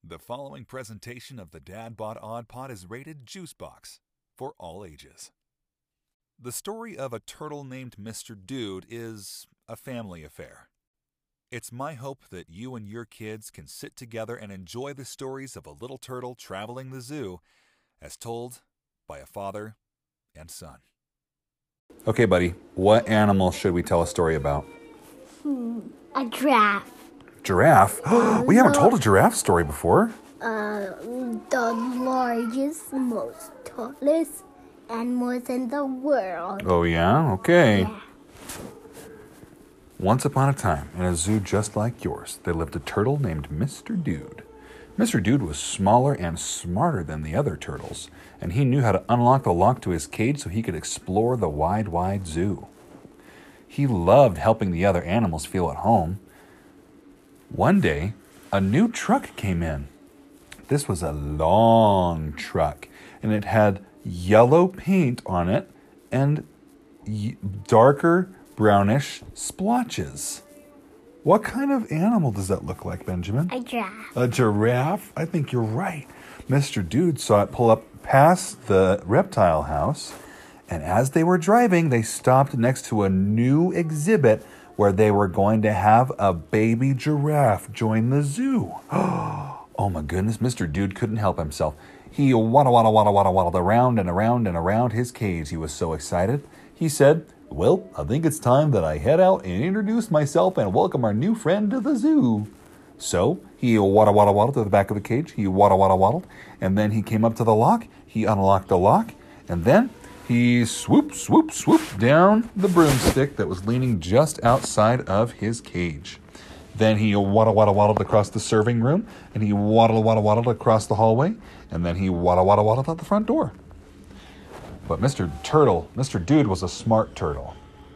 The following presentation of the Dad Bod Odd Pod is rated Juicebox for all ages. The story of a turtle named Mr. Dude is a family affair. It's my hope that you and your kids can sit together and enjoy the stories of a little turtle traveling the zoo as told by a father and son. Okay, buddy, what animal should we tell a story about? A giraffe. Giraffe? We haven't told a giraffe story before. The largest, most tallest animals in the world. Oh, yeah? Okay. Yeah. Once upon a time, in a zoo just like yours, there lived a turtle named Mr. Dude. Mr. Dude was smaller and smarter than the other turtles, and he knew how to unlock the lock to his cage so he could explore the wide, wide zoo. He loved helping the other animals feel at home. One day, a new truck came in. This was a long truck, and it had yellow paint on it and darker brownish splotches. What kind of animal does that look like, Benjamin? A giraffe. A giraffe? I think you're right. Mr. Dude saw it pull up past the reptile house, and as they were driving, they stopped next to a new exhibit where they were going to have a baby giraffe join the zoo. Oh my goodness, Mr. Dude couldn't help himself. He waddled around and around and around his cage. He was so excited. He said, "Well, I think it's time that I head out and introduce myself and welcome our new friend to the zoo." So he waddled to the back of the cage. He waddled, and then he came up to the lock. He unlocked the lock, and then he swooped down the broomstick that was leaning just outside of his cage. Then he waddled across the serving room, and he waddled across the hallway, and then he waddled out the front door. But Mr. Dude was a smart turtle.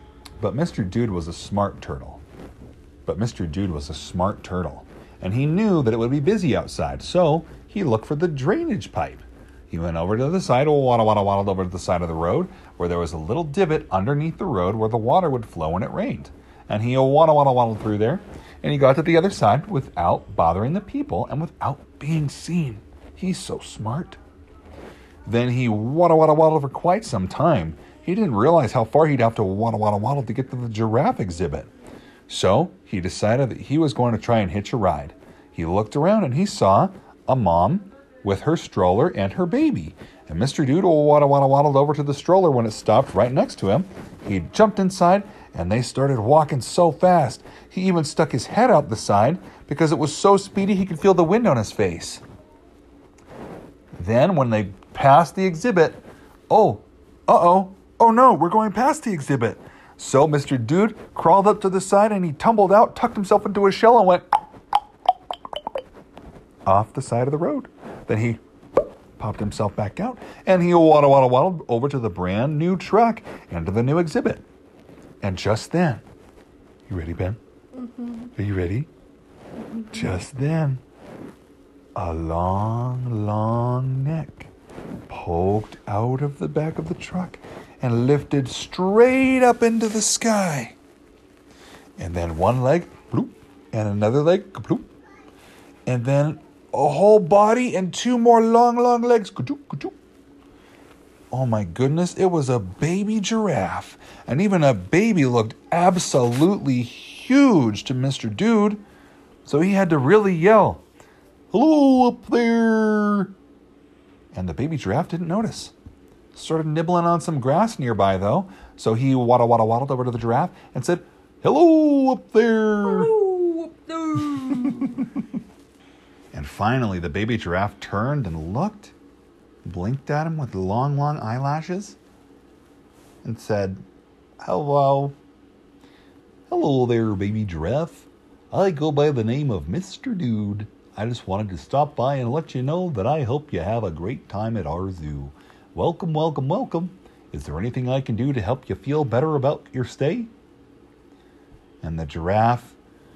And he knew that it would be busy outside, so he looked for the drainage pipe. He went over to the side, waddled over to the side of the road, where there was a little divot underneath the road where the water would flow when it rained. And he waddled through there, and he got to the other side without bothering the people and without being seen. He's so smart. Then he waddled for quite some time. He didn't realize how far he'd have to waddle to get to the giraffe exhibit. So he decided that he was going to try and hitch a ride. He looked around and he saw a mom with her stroller and her baby. And Mr. Dude waddled over to the stroller when it stopped right next to him. He jumped inside and they started walking so fast. He even stuck his head out the side because it was so speedy he could feel the wind on his face. Then when they passed the exhibit, oh no, we're going past the exhibit. So Mr. Dude crawled up to the side and he tumbled out, tucked himself into a shell and went off the side of the road. Then he popped himself back out and he waddled over to the brand new truck and to the new exhibit. And just then, you ready, Ben? Mm-hmm. Are you ready? Mm-hmm. Just then, a long neck poked out of the back of the truck and lifted straight up into the sky. And then one leg, bloop, and another leg, bloop, and then a whole body and two more long legs, ka-doop, ka-doop. Oh my goodness, it was a baby giraffe. And even a baby looked absolutely huge to Mr. Dude. So he had to really yell, "Hello up there!" And the baby giraffe didn't notice. Started nibbling on some grass nearby though. So he waddled over to the giraffe and said, "Hello up there!" Hello up there! And finally the baby giraffe turned and looked, blinked at him with long eyelashes, and said, "Hello. Hello there, baby giraffe. I go by the name of Mr. Dude. I just wanted to stop by and let you know that I hope you have a great time at our zoo. Welcome, welcome, welcome. Is there anything I can do to help you feel better about your stay?" And the giraffe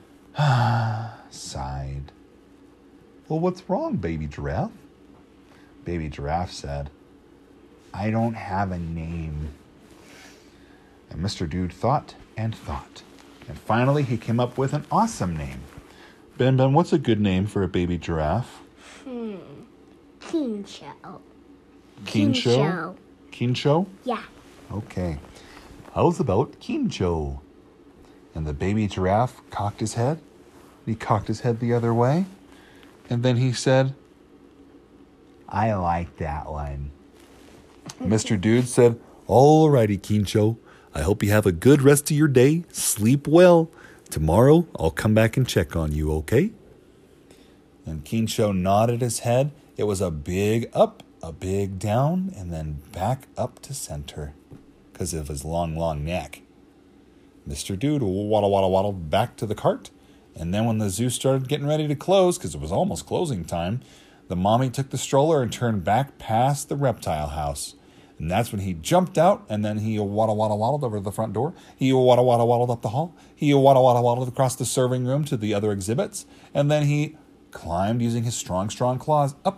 sighed. "Well, what's wrong, baby giraffe?" Baby giraffe said, "I don't have a name." And Mr. Dude thought and thought. And finally he came up with an awesome name. Ben, what's a good name for a baby giraffe? Kincho. Kincho? Kincho? Yeah. Okay. How's about Kincho? And the baby giraffe cocked his head. He cocked his head the other way. And then he said, I like that one. Mr. Dude said, all righty, Kincho. I hope you have a good rest of your day. Sleep well. Tomorrow, I'll come back and check on you, okay? And Kincho nodded his head. It was a big up, a big down, and then back up to center because of his long, long neck. Mr. Dude waddled back to the cart. And then when the zoo started getting ready to close, because it was almost closing time, the mommy took the stroller and turned back past the reptile house. And that's when he jumped out, and then he waddled over to the front door. He waddled up the hall. He waddled across the serving room to the other exhibits. And then he climbed using his strong claws up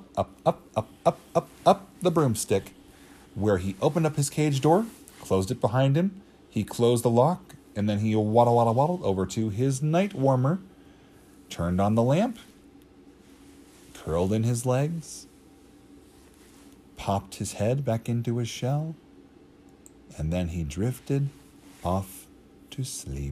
the broomstick, where he opened up his cage door, closed it behind him. He closed the lock, and then he waddled over to his night warmer, turned on the lamp, curled in his legs, popped his head back into his shell, and then he drifted off to sleep.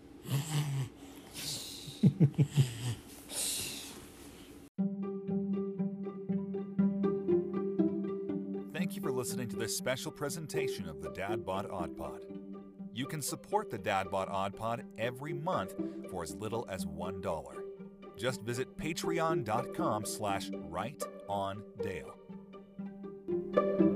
Thank you for listening to this special presentation of the Dad Bod Odd Pod. You can support the Dad Bod Odd Pod every month for as little as $1. Just visit patreon.com/writeondale.